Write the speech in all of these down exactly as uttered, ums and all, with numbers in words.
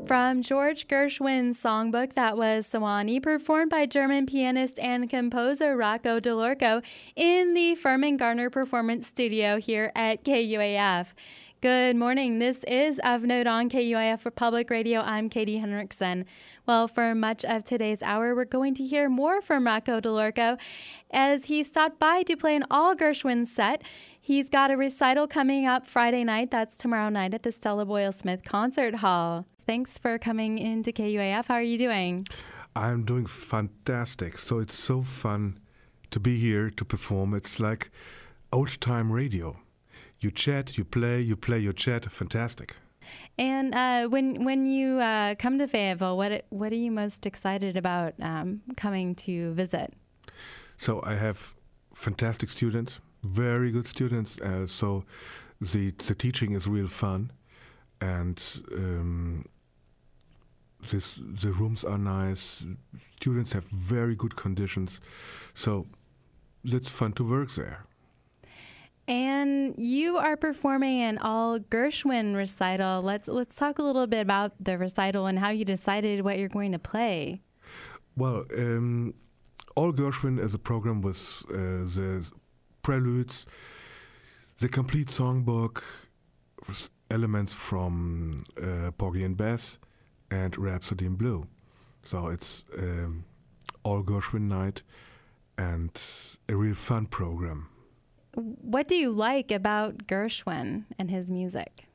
From George Gershwin's songbook, that was Sewanee, performed by German pianist and composer Rocco DeLorco in the Furman Garner Performance Studio here at K U A F. Good morning. This is Of Note on K U A F Public Radio. I'm Katie Henriksen. Well, for much of today's hour, we're going to hear more from Rocco DeLorco as he stopped by to play an all Gershwin set. He's got a recital coming up Friday night. That's tomorrow night at the Stella Boyle Smith Concert Hall. Thanks for coming into K U A F. How are you doing? I'm doing fantastic. So it's so fun to be here to perform. It's like old-time radio. You chat, you play, you play, you chat. Fantastic. And uh, when when you uh, come to Fayetteville, what what are you most excited about um, coming to visit? So I have fantastic students, very good students. Uh, so the the teaching is real fun, and um, this the rooms are nice. Students have very good conditions, so it's fun to work there. And you are performing an all Gershwin recital. Let's let's talk a little bit about the recital and how you decided what you're going to play. Well, um, all Gershwin as a program was uh, the preludes, the complete songbook, elements from uh, Porgy and Bess, and Rhapsody in Blue. So it's um, all Gershwin night and a real fun program. What do you like about Gershwin and his music?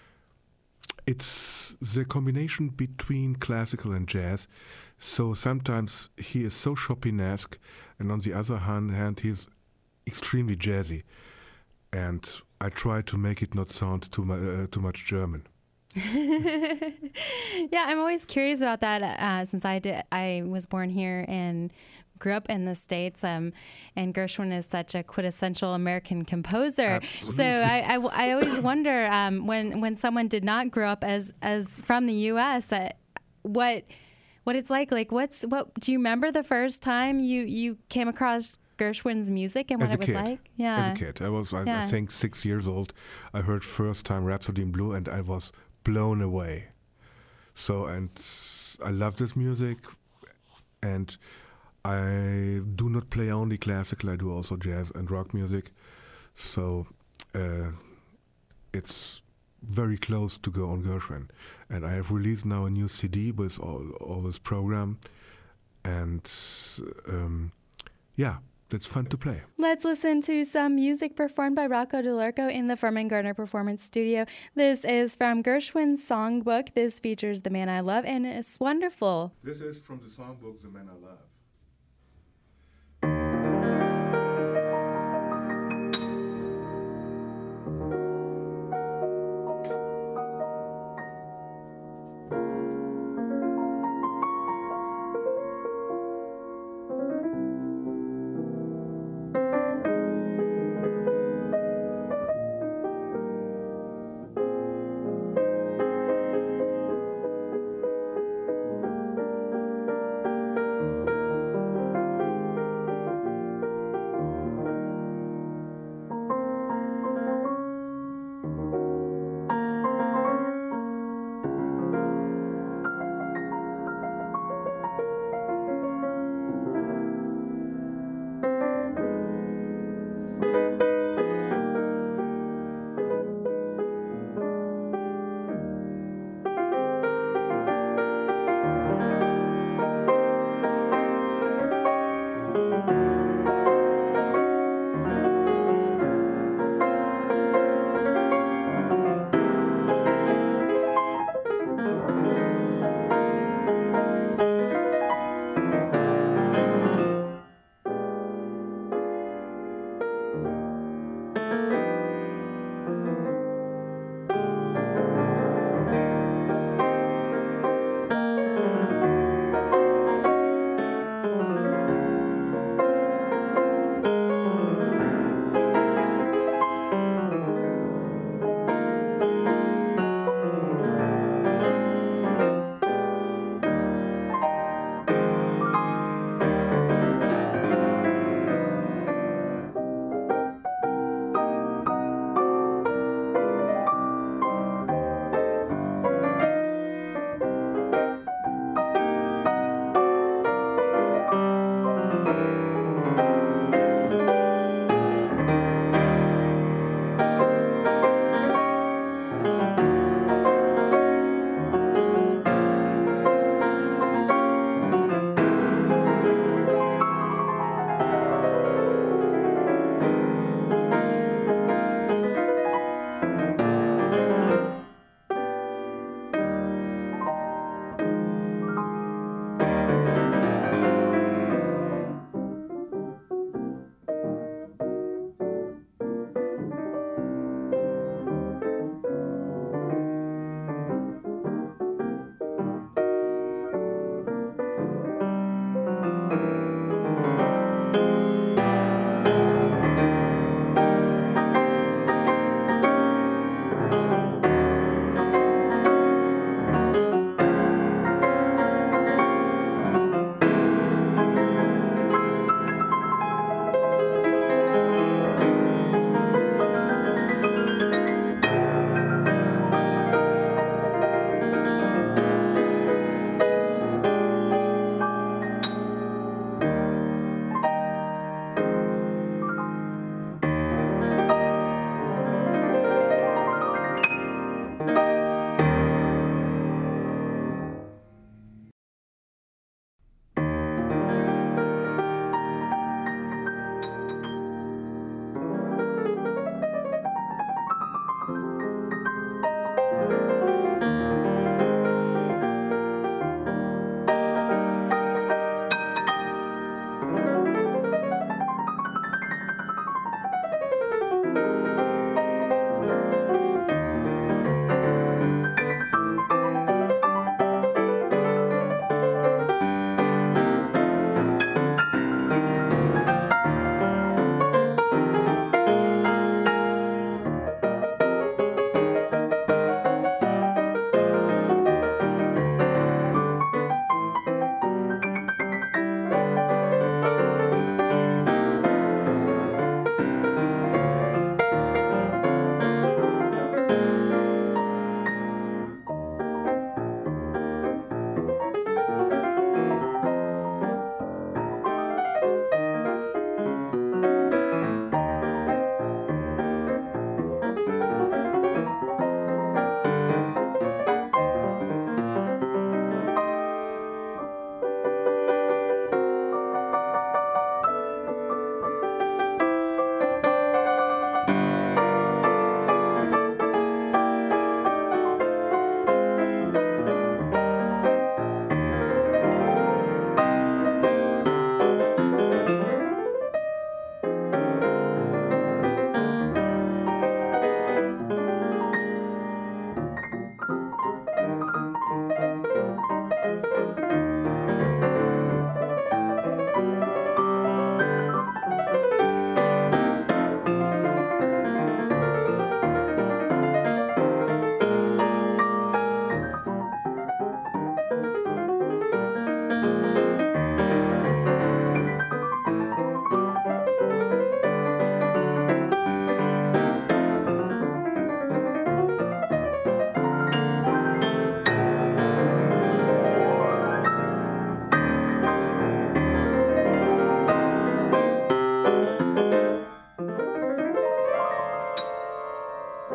It's the combination between classical and jazz. So sometimes he is so Chopin-esque, and on the other hand, hand he's extremely jazzy. And I try to make it not sound too, mu- uh, too much German. Yeah, I'm always curious about that uh, since I did. I was born here and grew up in the States, um, and Gershwin is such a quintessential American composer. Absolutely. So I, I, I always wonder um, when when someone did not grow up as as from the U S, uh, what what it's like. Like, what's what? Do you remember the first time you you came across Gershwin's music and what As a it was kid. like? Yeah, As a kid, I was I, Yeah. I think six years old. I heard first time Rhapsody in Blue, and I was blown away. So and I love this music, and I do not play only classical, I do also jazz and rock music. So uh, it's very close to go on Gershwin. And I have released now a new C D with all, all this program. And um, yeah, it's fun to play. Let's listen to some music performed by Rocco DeLorco in the Furman Garner Performance Studio. This is from Gershwin's songbook. This features The Man I Love, and it's wonderful. This is from the songbook The Man I Love.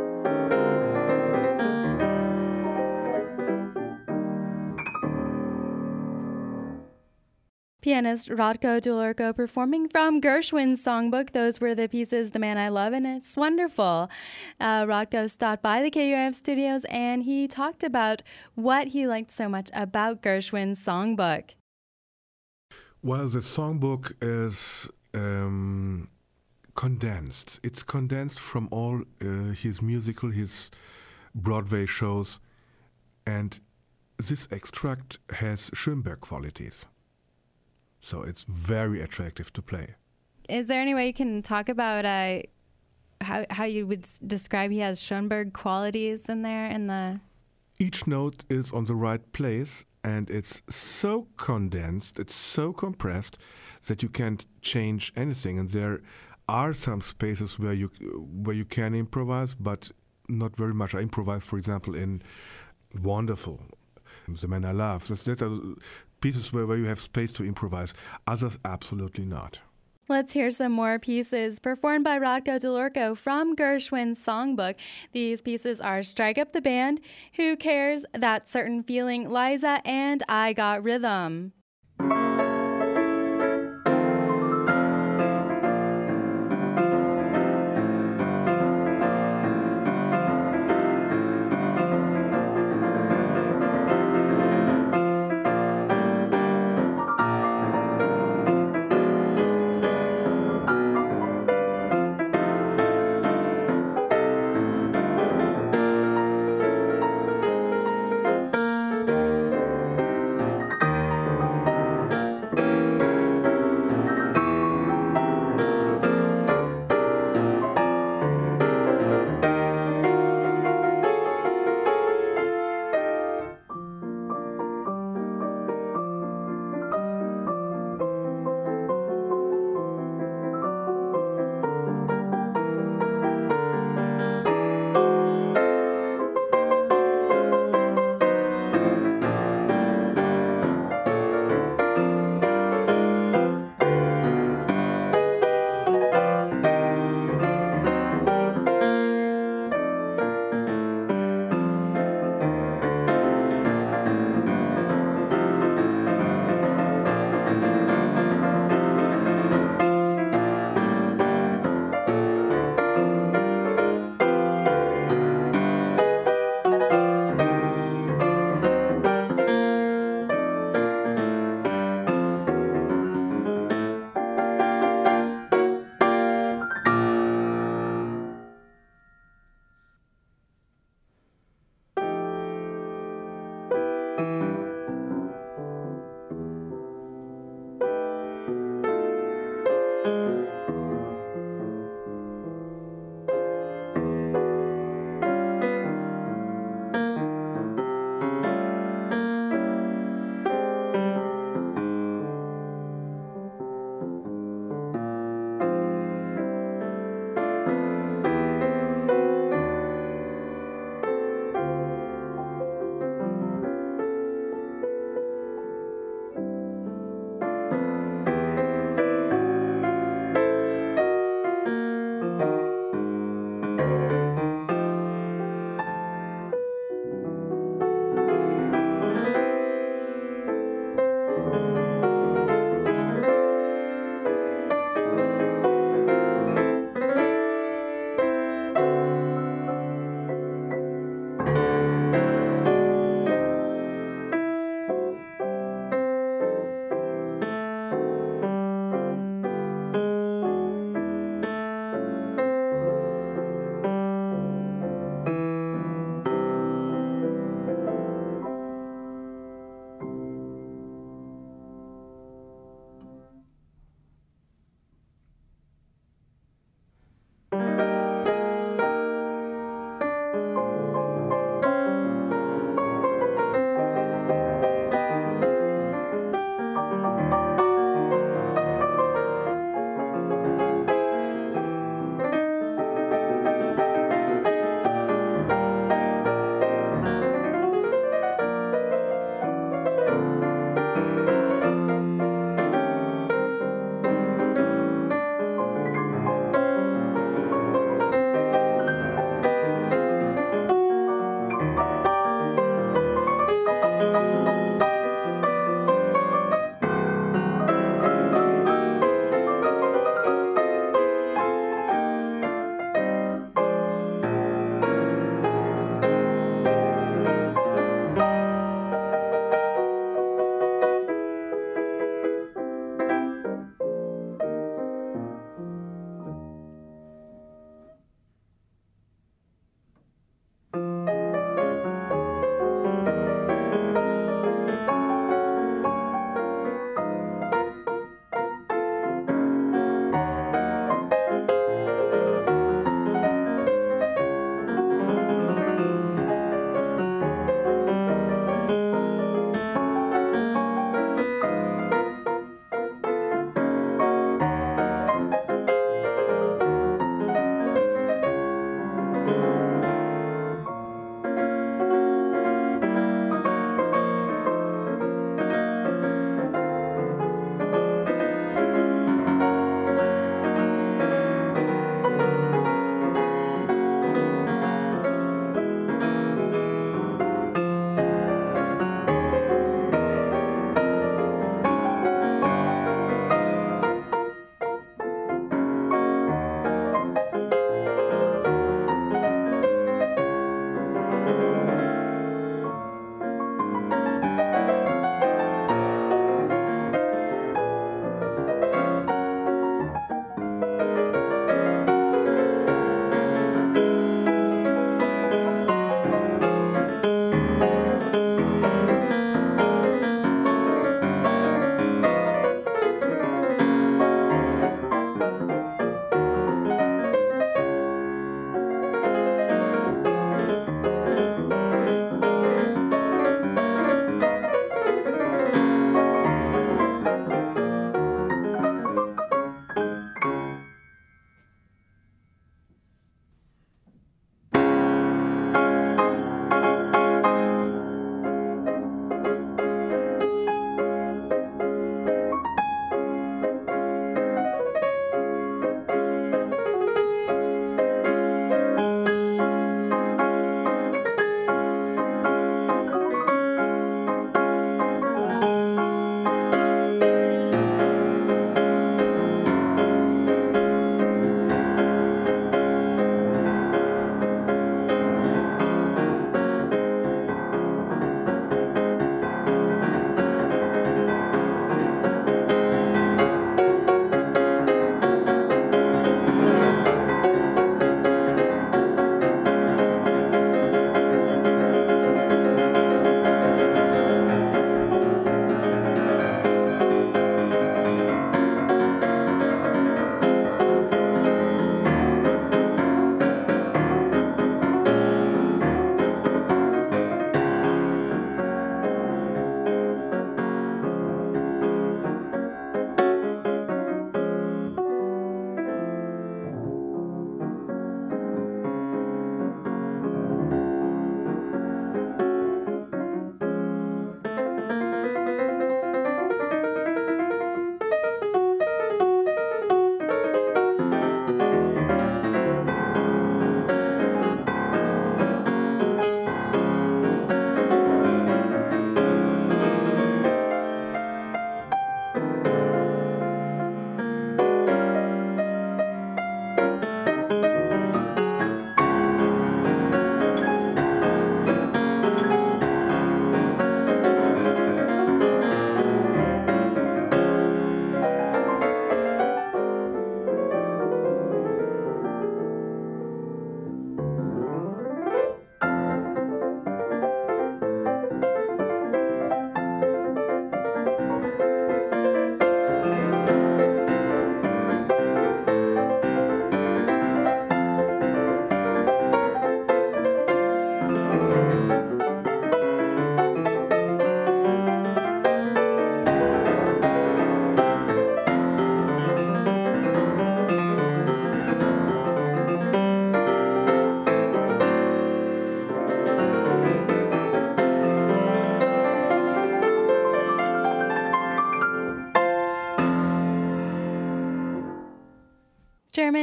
Pianist Radko Dulurko performing from Gershwin's songbook. Those were the pieces, The Man I Love, and it's wonderful. Uh, Radko stopped by the K U A F studios and he talked about what he liked so much about Gershwin's songbook. Well, the songbook is um, condensed. It's condensed from all uh, his musical, his Broadway shows, and this extract has Schoenberg qualities. So it's very attractive to play. Is there any way you can talk about uh, how how you would s- describe he has Schoenberg qualities in there in the? Each note is on the right place, and it's so condensed, it's so compressed that you can't change anything. And there are some spaces where you where you can improvise, but not very much. I improvise, for example, in Wonderful, The Man I Love. That's, that are pieces where, where you have space to improvise. Others, absolutely not. Let's hear some more pieces performed by Radko Dulurko from Gershwin's songbook. These pieces are Strike Up the Band, Who Cares, That Certain Feeling, Liza, and I Got Rhythm.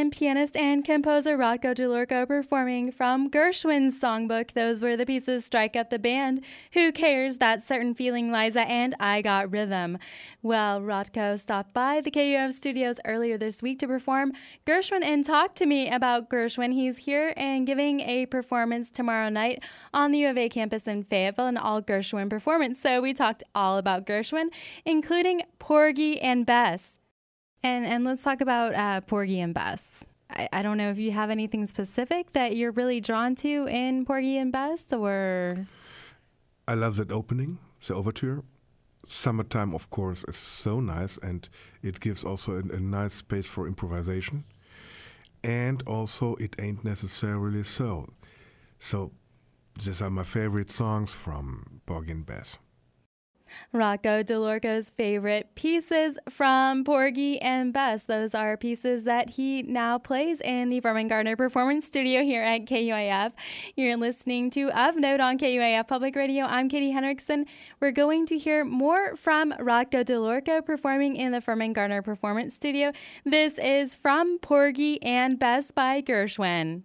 German pianist and composer Rocco DeLorco performing from Gershwin's songbook. Those were the pieces Strike Up the Band, Who Cares, That Certain Feeling, Liza, and I Got Rhythm. Well, Rocco stopped by the K U F studios earlier this week to perform Gershwin and talk to me about Gershwin. He's here and giving a performance tomorrow night on the U of A campus in Fayetteville, an all Gershwin performance. So we talked all about Gershwin, including Porgy and Bess. And and let's talk about uh, Porgy and Bess. I, I don't know if you have anything specific that you're really drawn to in Porgy and Bess, or... I love that opening, the overture. Summertime, of course, is so nice, and it gives also a, a nice space for improvisation. And also, it ain't necessarily so. So, these are my favorite songs from Porgy and Bess. Rocco DeLorco's favorite pieces from Porgy and Bess. Those are pieces that he now plays in the Furman Gardner Performance Studio here at K U A F. You're listening to Of Note on K U A F Public Radio. I'm Katie Henriksen. We're going to hear more from Rocco DeLorco performing in the Furman Gardner Performance Studio. This is From Porgy and Bess by Gershwin.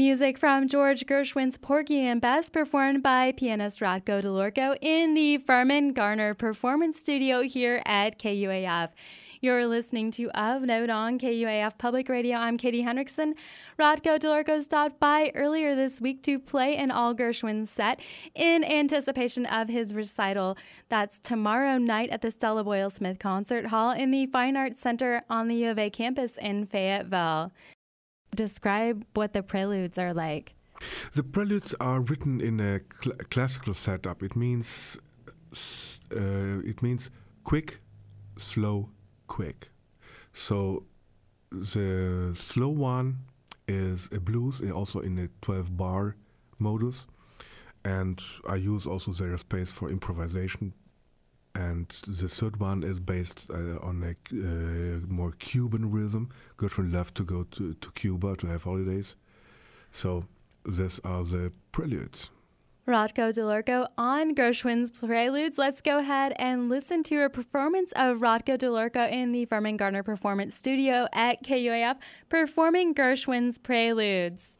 Music from George Gershwin's Porgy and Bess, performed by pianist Ratko Delorco in the Furman Garner Performance Studio here at K U A F. You're listening to Of Note on K U A F Public Radio. I'm Katie Hendrickson. Ratko Delorco stopped by earlier this week to play an all Gershwin set in anticipation of his recital. That's tomorrow night at the Stella Boyle Smith Concert Hall in the Fine Arts Center on the U of A campus in Fayetteville. Describe what the preludes are like. The preludes are written in a cl- classical setup. It means uh, it means quick, slow, quick. So the slow one is a blues, also in a twelve bar modus, and I use also their space for improvisation. And the third one is based uh, on a uh, more Cuban rhythm. Gershwin loved to go to, to Cuba to have holidays. So these are the preludes. Ratko Delorco on Gershwin's Preludes. Let's go ahead and listen to a performance of Ratko Delorco in the Furman Garner Performance Studio at K U A F, performing Gershwin's Preludes.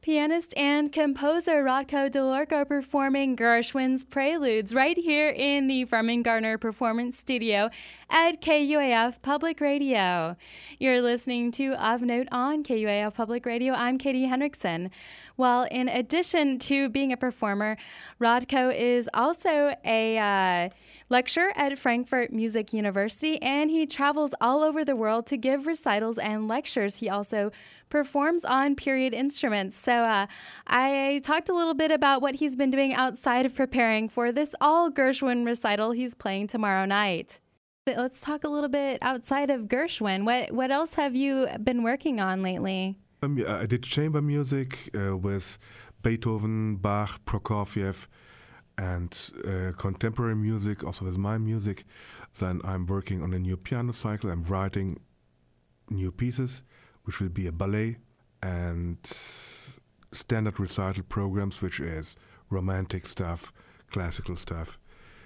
Pianist and composer Radko Dolorko performing Gershwin's Preludes right here in the Furman Gardner Performance Studio at K U A F Public Radio. You're listening to Of Note on K U A F Public Radio. I'm Katie Henriksen. Well, in addition to being a performer, Radko is also a uh, lecturer at Frankfurt Music University, and he travels all over the world to give recitals and lectures. He also performs on period instruments. So uh, I talked a little bit about what he's been doing outside of preparing for this all Gershwin recital he's playing tomorrow night. Let's talk a little bit outside of Gershwin. What what else have you been working on lately? Um, yeah, I did chamber music uh, with Beethoven, Bach, Prokofiev, and uh, contemporary music, also with my music. Then I'm working on a new piano cycle. I'm writing new pieces, which will be a ballet, and standard recital programs, which is romantic stuff, classical stuff.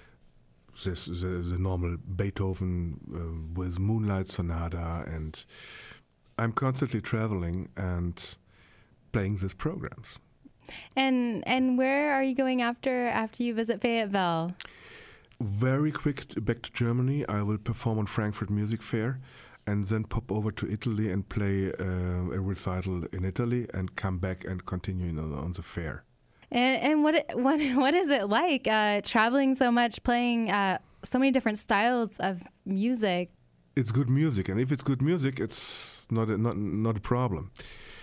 This the, the normal Beethoven uh, with Moonlight Sonata, and I'm constantly traveling and playing these programs. And and where are you going after after you visit Fayetteville? Very quick t- back to Germany. I will perform on Frankfurt Music Fair, and then pop over to Italy and play uh, a recital in Italy, and come back and continue on, on the fair. And, and what what what is it like uh, traveling so much, playing uh, so many different styles of music? It's good music, and if it's good music, it's not a, not not a problem.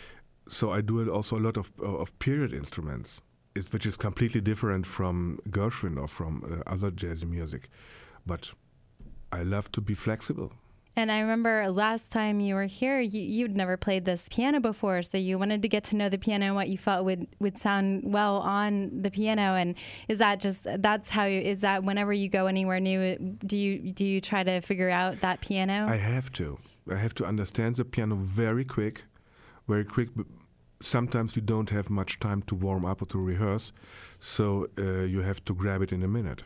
So I do also a lot of of period instruments, it's, which is completely different from Gershwin or from uh, other jazzy music. But I love to be flexible. And I remember last time you were here, you, you'd never played this piano before, so you wanted to get to know the piano and what you felt would, would sound well on the piano. And is that just, that's how, you, is that whenever you go anywhere new, do you do you try to figure out that piano? I have to. I have to understand the piano very quick, very quick. Sometimes you don't have much time to warm up or to rehearse, so uh, you have to grab it in a minute.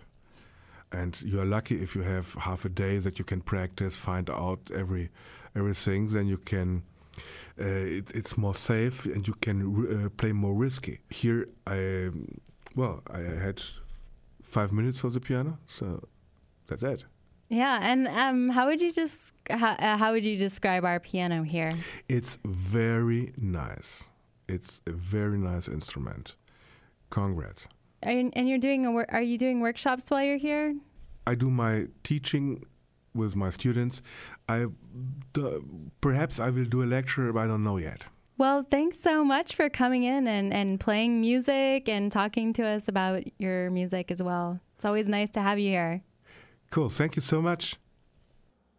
And you are lucky if you have half a day that you can practice, find out every everything. Then you can, uh, it, it's more safe, and you can uh, play more risky. Here, I, well, I had five minutes for the piano, so that's it. Yeah, and um, how would you just how, uh, how would you describe our piano here? It's very nice. It's a very nice instrument. Congrats. Are you, and you're doing a wor- are you doing workshops while you're here? I do my teaching with my students. I d- perhaps I will do a lecture, but I don't know yet. Well, thanks so much for coming in and, and playing music and talking to us about your music as well. It's always nice to have you here. Cool. Thank you so much.